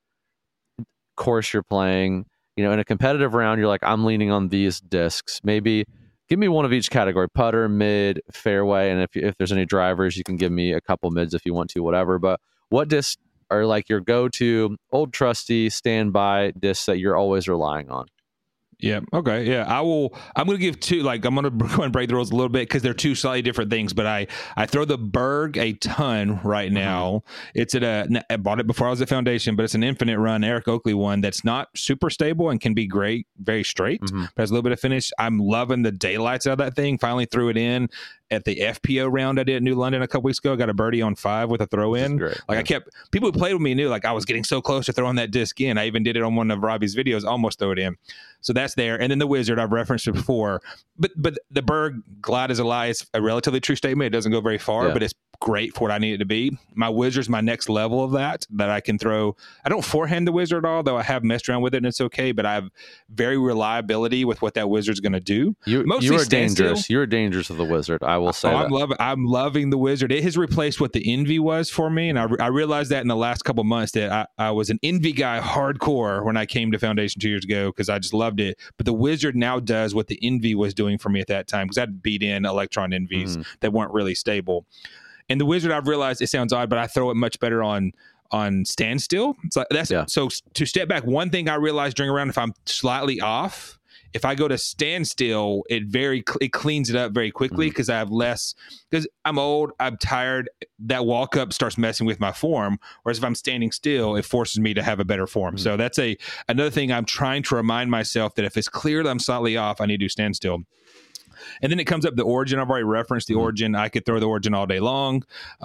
course you're playing, in a competitive round, you're like, I'm leaning on these discs. Maybe give me one of each category: putter, mid, fairway, and if there's any drivers, you can give me a couple mids if you want to, whatever. But what discs are like your go-to old trusty standby discs that you're always relying on? Yeah. Okay. Yeah. I'm going to give two, I'm going to go and break the rules a little bit because they're two slightly different things, but I throw the Berg a ton right now. It's I bought it before I was at Foundation, but it's an Infinite Run Eric Oakley one that's not super stable and can be great, very straight, but has a little bit of finish. I'm loving the daylights out of that thing. Finally threw it in at the FPO round I did at New London a couple weeks ago. I got a birdie on 5 with a throw in. People who played with me knew I was getting so close to throwing that disc in. I even did it on one of Robbie's videos, almost throw it in. So that's there. And then the Wizard, I've referenced it before. But the Berg, glide as a lie, is a relatively true statement. It doesn't go very far, but it's great for what I need it to be. My Wizard's my next level of that I can throw. I don't forehand the Wizard at all, though I have messed around with it and it's okay, but I have very reliability with what that Wizard's going to do. You are dangerous. You're dangerous with the Wizard. I will say that. I'm loving the Wizard. It has replaced what the Envy was for me, and I realized that in the last couple months that I was an Envy guy hardcore when I came to Foundation 2 years ago because I just loved it. But the Wizard now does what the Envy was doing for me at that time because I'd beat in Electron Envies that weren't really stable. And the Wizard, I've realized it sounds odd, but I throw it much better on standstill. So to step back, one thing I realized during a round, if I'm slightly off, if I go to standstill, it cleans it up very quickly because I have less, because I'm old, I'm tired. That walk up starts messing with my form. Whereas if I'm standing still, it forces me to have a better form. So that's another thing I'm trying to remind myself that if it's clear that I'm slightly off, I need to do standstill. And then it comes up the Origin. I've already referenced the Origin. I could throw the Origin all day long.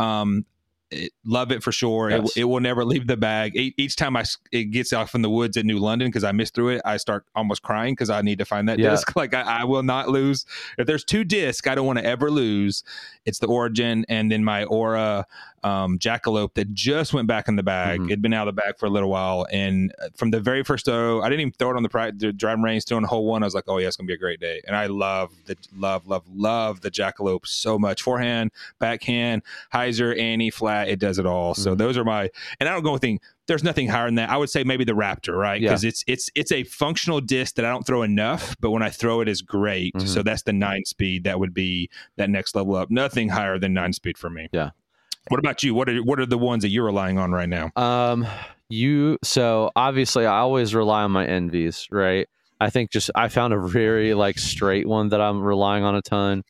Love it for sure. Yes. It will never leave the bag. Each time it gets off in the woods at New London because I missed through it, I start almost crying because I need to find that disc. I will not lose. If there's two discs I don't want to ever lose, it's the Origin and then my Aura Jackalope that just went back in the bag. It'd been out of the bag for a little while, and from the very first throw, I didn't even throw it on the driving range, still in hole 1. I was like, oh yeah, it's gonna be a great day. And I love the Jackalope so much. Forehand, backhand, hyzer, ante, flat, it does it all. So those are and I don't go with there's nothing higher than that. I would say maybe the Raptor, right? Because it's a functional disc that I don't throw enough, but when I throw it is great. So that's the 9-speed. That would be that next level up. Nothing higher than 9-speed for me. Yeah. What about you? What are the ones that you're relying on right now? So obviously I always rely on my Envies, right? I think I found a very straight one that I'm relying on a ton.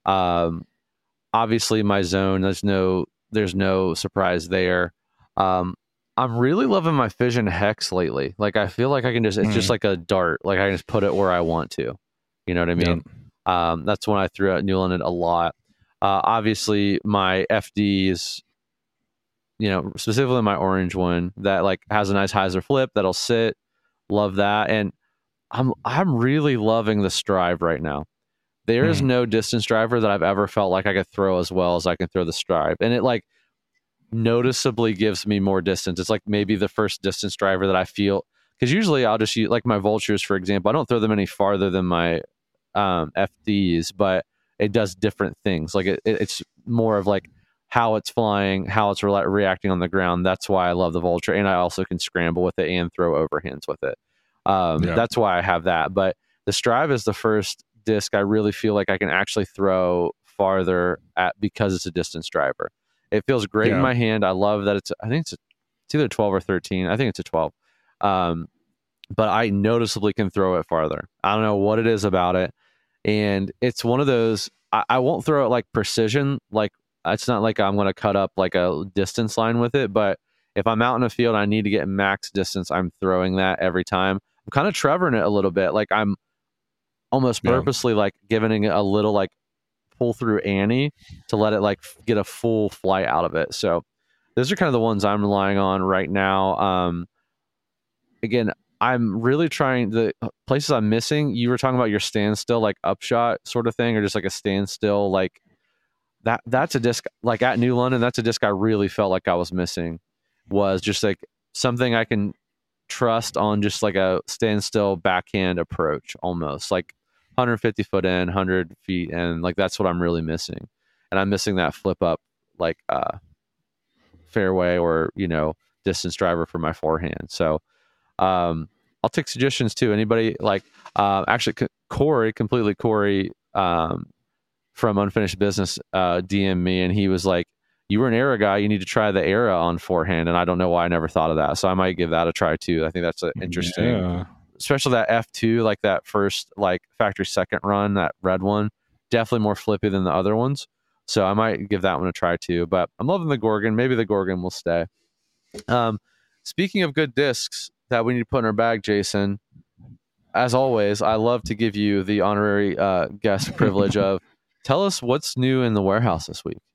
Obviously my Zone, there's no surprise there. I'm really loving my Fission Hex lately. I feel like I can it's just like a dart. I can just put it where I want to. You know what I mean? Yep. That's when I threw out New London a lot. Obviously my FDs, specifically my orange one that has a nice hyzer flip that'll sit. Love that. And I'm really loving the Strive right now. There is no distance driver that I've ever felt like I could throw as well as I can throw the Strive. And it noticeably gives me more distance. It's maybe the first distance driver that I feel, because usually I'll just use my Vultures, for example. I don't throw them any farther than my FDs, but it does different things. It's more of how it's flying, how it's reacting on the ground. That's why I love the Vulture, and I also can scramble with it and throw overhands with it. That's why I have that. But the Strive is the first disc I really feel like I can actually throw farther at because it's a distance driver. It feels great in my hand. I love that I think it's either 12 or 13. I think it's a 12. but I noticeably can throw it farther. I don't know what it is about it. And it's one of those, I won't throw it like precision. Like, it's not like I'm going to cut up like a distance line with it, but if I'm out in a field and I need to get max distance, I'm throwing that every time. I'm kind of Trevoring it a little bit. Like, I'm almost purposely like giving it a little like pull through Annie to let it like get a full flight out of it. So those are kind of the ones I'm relying on right now. Again, I'm really trying, the places I'm missing, you were talking about your standstill, like upshot sort of thing, or just like a standstill, like that's a disc, like at New London, that's a disc I really felt like I was missing, was just like something I can trust on, just like a standstill backhand approach, almost like 150 foot in, 100 feet in, like that's what I'm really missing. And I'm missing that flip up, like fairway or, distance driver for my forehand. So I'll take suggestions too. Anybody like, actually Corey from Unfinished Business DM me, and he was like, you were an Era guy, you need to try the Era on forehand. And I don't know why I never thought of that. So I might give that a try too. I think that's interesting, especially that F2, like that first, like factory second run, that red one, definitely more flippy than the other ones. So I might give that one a try too, but I'm loving the Gorgon. Maybe the Gorgon will stay. Speaking of good discs that we need to put in our bag, Jason, as always, I love to give you the honorary guest privilege of tell us what's new in the warehouse this week.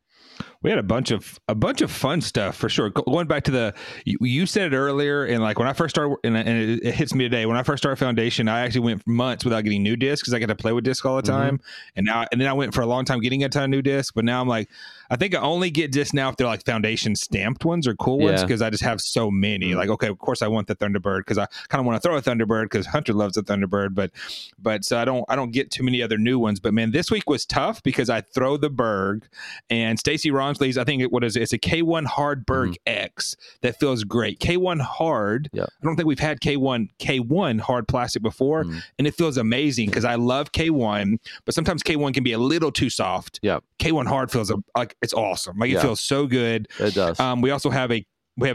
We had a bunch of fun stuff for sure. Going back to you said it earlier, and like when I first started, and it hits me today. When I first started Foundation, I actually went months without getting new discs because I got to play with discs all the time. And then I went for a long time getting a ton of new discs. But now I'm like, I think I only get discs now if they're like Foundation stamped ones or cool ones, because I just have so many. Like, okay, of course I want the Thunderbird because I kind of want to throw a Thunderbird because Hunter loves a Thunderbird. But so I don't get too many other new ones. But man, this week was tough because I throw the Berg and Stacy Ronsley's, I think it's a K1 Hard Berg X that feels great. K1 Hard. I don't think we've had K1 Hard plastic before, and it feels amazing because I love K1, but sometimes K1 can be a little too soft. K1 Hard feels like it's awesome. Like it feels so good. It does. We also have a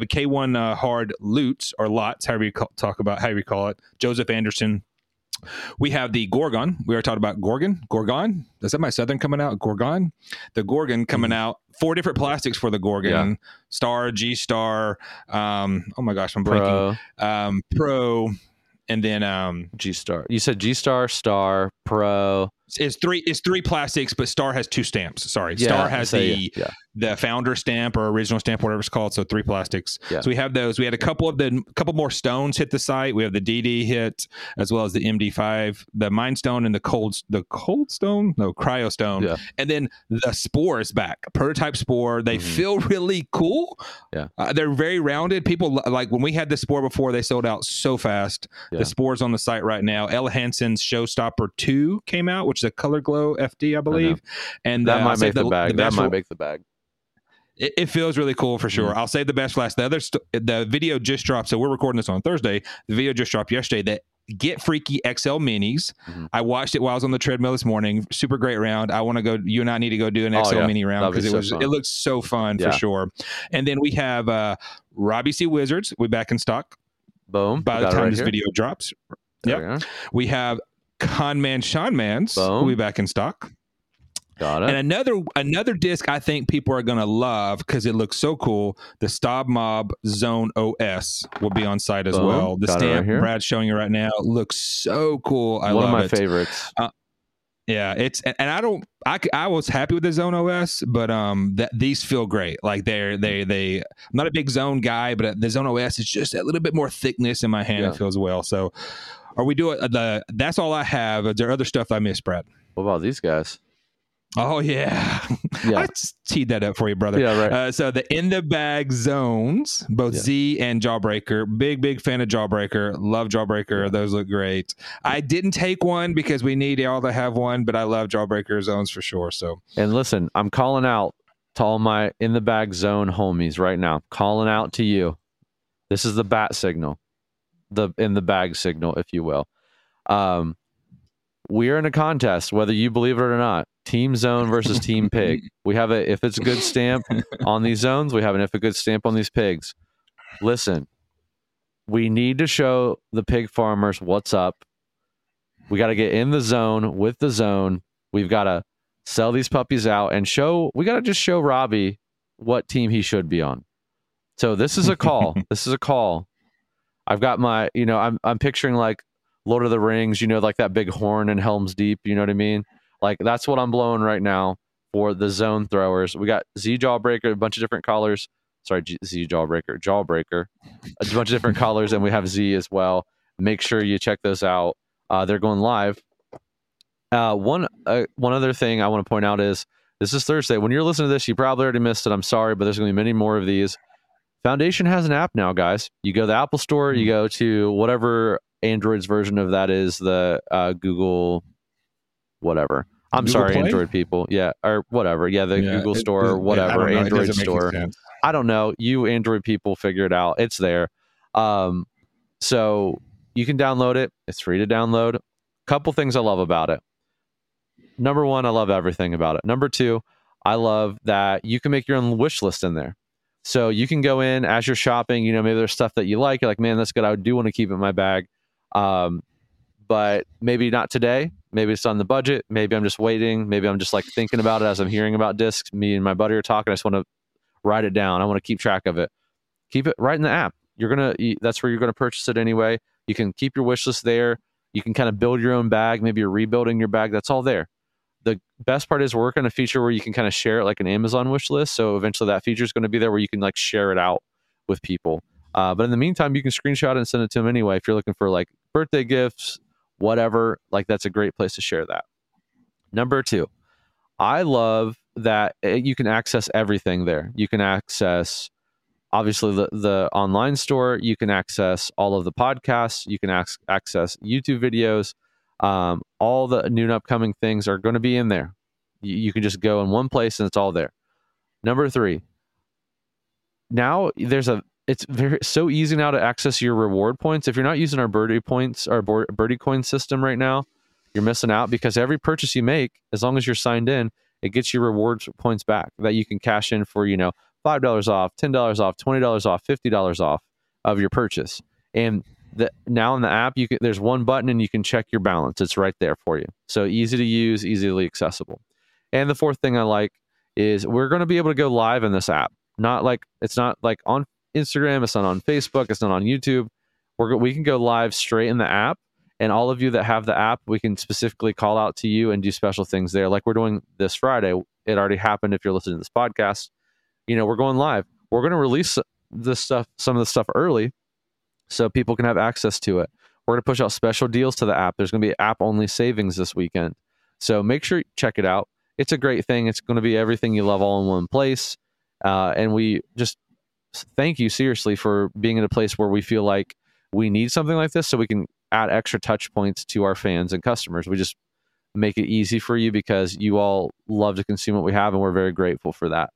K1 Hard Lutz or Lots, however you call it. Joseph Anderson. We have the Gorgon. We already talked about Gorgon. Is that my Southern coming out? Gorgon. The Gorgon coming out. 4 different plastics for the Gorgon. Star, G Star. Oh my gosh, I'm blanking. Pro, and then G Star. You said G Star, Star, Pro. It's three plastics, but Star has 2 stamps. Sorry, Star has the founder stamp or original stamp, whatever it's called. So 3 plastics. So we have those. We had a couple more stones hit the site. We have the DD hit as well as the MD5, the Mind Stone, and the Cryo Stone, and then the Spore is back. Prototype Spore. They feel really cool. They're very rounded. People like when we had the Spore before, they sold out so fast. The Spore's on the site right now. Ella Hansen's Showstopper 2 came out, which is a Color Glow FD, I believe. And that might make the bag. That might make the bag. It feels really cool for sure. I'll save the best for last. The video just dropped, so we're recording this on Thursday. The video just dropped yesterday. That Get Freaky XL Minis. I watched it while I was on the treadmill this morning. Super great round. I want to go. You and I need to go do an XL Mini round because it looks so fun for sure. And then we have Robbie C Wizards. We're back in stock. Boom. By the time this video drops. We have Conman Sean Mans. We'll be back in stock. Got it. And another disc I think people are going to love because it looks so cool. The Staub Mob Zone OS will be on site as well. The stamp Brad's showing you right now looks so cool. I love it. One of my favorites. I was happy with the Zone OS, but these feel great. Like I'm not a big Zone guy, but the Zone OS is just a little bit more thickness in my hand. It feels well. So are we doing that's all I have. Is there other stuff I missed, Brad? What about these guys? Oh, yeah. I teed that up for you, brother. Yeah, right. So the In the Bag Zones, both Z and Jawbreaker. Big fan of Jawbreaker. Love Jawbreaker. Those look great. I didn't take one because we need y'all to have one, but I love Jawbreaker Zones for sure. So, and listen, I'm calling out to all my In the Bag Zone homies right now. Calling out to you. This is the bat signal. The In the Bag signal, if you will. We are in a contest, whether you believe it or not. Team Zone versus Team Pig. We have if it's a good stamp on these zones, we have if a good stamp on these pigs. Listen, we need to show the pig farmers what's up. We got to get in the zone with the zone. We've got to sell these puppies out and we got to just show Robbie what team he should be on. So this is a call. This is a call. I've got my, I'm picturing like Lord of the Rings, like that big horn in Helm's Deep. You know what I mean? Like that's what I'm blowing right now for the zone throwers. We got Z Jawbreaker, a bunch of different colors. Sorry, Z Jawbreaker, a bunch of different colors, and we have Z as well. Make sure you check those out. They're going live. One other thing I want to point out is this is Thursday. When you're listening to this, you probably already missed it. I'm sorry, but there's going to be many more of these. Foundation has an app now, guys. You go to the Apple Store, you go to whatever Android's version of that is, the Google, whatever. I'm Google sorry, Play? Android people. Yeah, or whatever. Yeah, the Google Store or whatever, Android Store. I don't know. You Android people figure it out. It's there. So you can download it. It's free to download. Couple things I love about it. Number one, I love everything about it. Number two, I love that you can make your own wish list in there. So you can go in as you're shopping, maybe there's stuff that you like. You're like, man, that's good. I do want to keep it in my bag. But maybe not today. Maybe it's on the budget. Maybe I'm just waiting. Maybe I'm just like thinking about it as I'm hearing about discs. Me and my buddy are talking. I just want to write it down. I want to keep track of it. Keep it right in the app. That's where you're going to purchase it anyway. You can keep your wish list there. You can kind of build your own bag. Maybe you're rebuilding your bag. That's all there. The best part is we're working on a feature where you can kind of share it like an Amazon wish list. So eventually that feature is going to be there where you can like share it out with people. But in the meantime, you can screenshot it and send it to them anyway. If you're looking for like birthday gifts, whatever, like that's a great place to share that. Number two, I love that you can access everything there. You can access obviously the online store. You can access all of the podcasts. You can access YouTube videos. All the new and upcoming things are going to be in there. You can just go in one place and it's all there. Number three, now it's so easy now to access your reward points. If you're not using our Birdie points, our Birdie coin system right now, you're missing out because every purchase you make, as long as you're signed in, it gets your rewards points back that you can cash in for, $5 off, $10 off, $20 off, $50 off of your purchase. And now in the app, there's one button and you can check your balance. It's right there for you. So easy to use, easily accessible. And the fourth thing I like is we're going to be able to go live in this app. It's not like on Instagram. It's not on Facebook. It's not on YouTube. We can go live straight in the app. And all of you that have the app, we can specifically call out to you and do special things there. Like we're doing this Friday. It already happened if you're listening to this podcast. We're going live. We're going to release some of the stuff early so people can have access to it. We're going to push out special deals to the app. There's going to be app-only savings this weekend. So make sure you check it out. It's a great thing. It's going to be everything you love all in one place. And we just thank you seriously for being in a place where we feel like we need something like this so we can add extra touch points to our fans and customers. We just make it easy for you because you all love to consume what we have, and we're very grateful for that.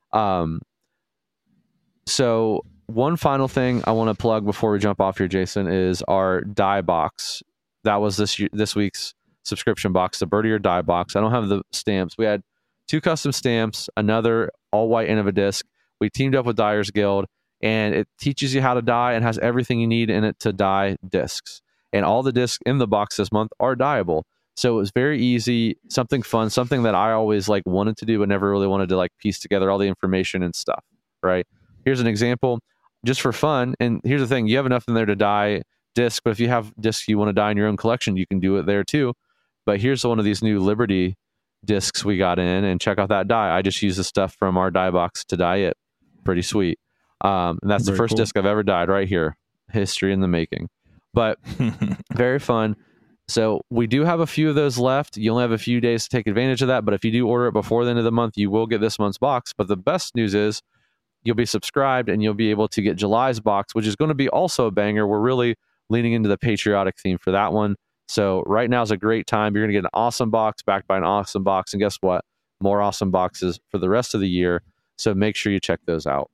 So one final thing I want to plug before we jump off here, Jason, is our die box. That was this week's subscription box, the Birdie or Die box. I don't have the stamps. We had 2 custom stamps, another all white end of a disc. We teamed up with Dyers Guild, and it teaches you how to die and has everything you need in it to die discs. And all the discs in the box this month are dyeable. So it was very easy, something fun, something that I always wanted to do, but never really wanted to piece together all the information and stuff, right? Here's an example, just for fun. And here's the thing, you have enough in there to dye discs, but if you have discs you want to dye in your own collection, you can do it there too. But here's one of these new Liberty discs we got in, and check out that dye. I just use the stuff from our dye box to dye it. Pretty sweet. And that's the first disc I've ever dyed right here. History in the making. But very fun. So we do have a few of those left. You only have a few days to take advantage of that. But if you do order it before the end of the month, you will get this month's box. But the best news is you'll be subscribed and you'll be able to get July's box, which is going to be also a banger. We're really leaning into the patriotic theme for that one. So right now is a great time. You're going to get an awesome box backed by an awesome box. And guess what? More awesome boxes for the rest of the year. So make sure you check those out.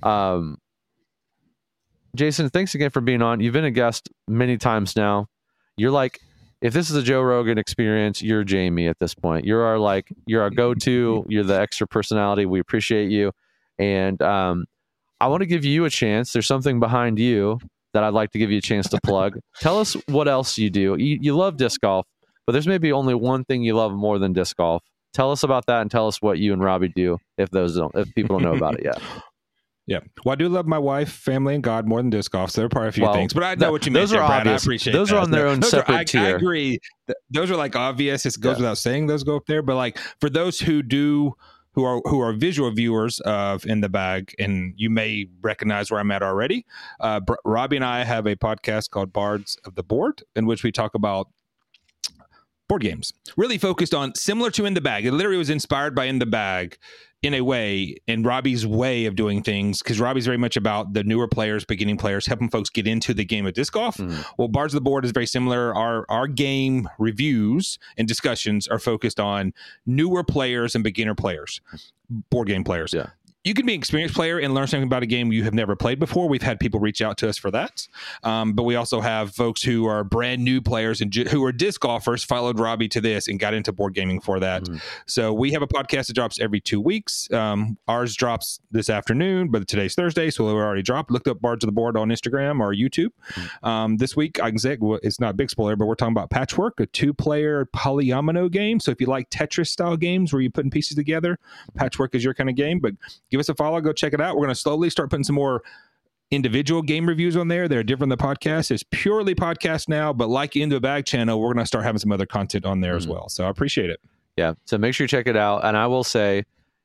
Jason, thanks again for being on. You've been a guest many times now. You're like, if this is a Joe Rogan experience, you're Jamie at this point. You're our go-to. You're the extra personality. We appreciate you. And I want to give you a chance. There's something behind you that I'd like to give you a chance to plug. Tell us what else you do. You love disc golf, but there's maybe only one thing you love more than disc golf. Tell us about that and tell us what you and Robbie do if people don't know about it yet. Yeah. Well, I do love my wife, family, and God more than disc golf. So there are probably a few things, but I know what you mean. Those are Brad. obvious. I appreciate those that. Are on their own separate tier. I agree. Those are like obvious. It goes without saying those go up there. But like for those who are visual viewers of In the Bag, and you may recognize where I'm at already. Robbie and I have a podcast called Bards of the Board, in which we talk about board games, really focused on similar to In the Bag. It literally was inspired by In the Bag in a way, in Robbie's way of doing things, because Robbie's very much about the newer players, beginning players, helping folks get into the game of disc golf. Well, Bards of the Board is very similar. Our game reviews and discussions are focused on newer players and beginner players, board game players. Yeah. You can be an experienced player and learn something about a game you have never played before. We've had people reach out to us for that. But we also have folks who are brand new players and who are disc golfers, followed Robbie to this and got into board gaming for that. So we have a podcast that drops every 2 weeks. Ours drops this afternoon, but today's Thursday, so we're already dropped. Looked up Bards of the Board on Instagram or YouTube. This week, I can say it's not a big spoiler, but we're talking about Patchwork, a 2-player polyomino game. So if you like Tetris-style games where you're putting pieces together, Patchwork is your kind of game. But give us a follow, go check it out. We're going to slowly start putting some more individual game reviews on there. They're different than the podcast. It's purely podcast now, but like In the Bag channel, we're going to start having some other content on there as well. So I appreciate it. Yeah. So make sure you check it out. And I will say,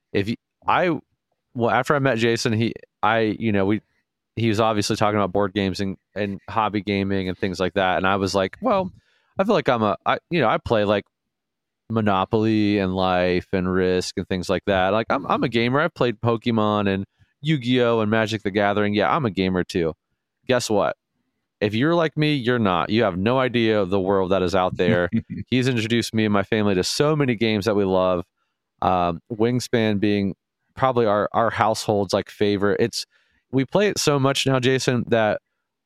after I met Jason, he was obviously talking about board games and hobby gaming and things like that. And I was like, well, I feel like I play like Monopoly and Life and Risk and things like that. Like I'm a gamer. I've played Pokemon and Yu-Gi-Oh and Magic the Gathering. Yeah, I'm a gamer too. Guess what? If you're like me, you're not. You have no idea of the world that is out there. He's introduced me and my family to so many games that we love. Wingspan being probably our household's like favorite. We play it so much now, Jason, that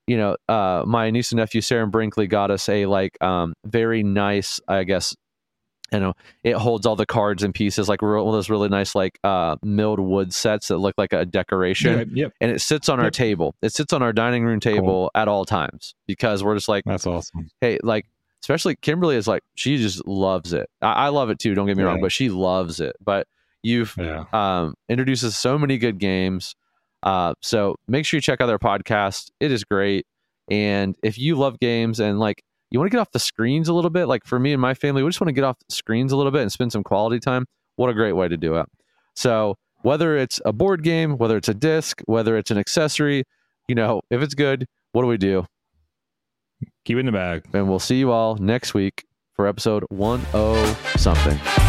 my niece and nephew Sarah and Brinkley got us a very nice, I guess, it holds all the cards and pieces, like one of those really nice milled wood sets that look like a decoration. Yep. And it sits on our table. It sits on our dining room table at all times, because we're just like, that's awesome. Hey, especially Kimberly is she just loves it. I love it too, don't get me wrong, but she loves it. But you've introduced us so many good games. So make sure you check out their podcast. It is great. And if you love games and you want to get off the screens a little bit, like for me and my family, we just want to get off the screens a little bit and spend some quality time. What a great way to do it. So whether it's a board game, whether it's a disc, whether it's an accessory, if it's good, what do we do? Keep it in the bag. And we'll see you all next week for episode 10 something.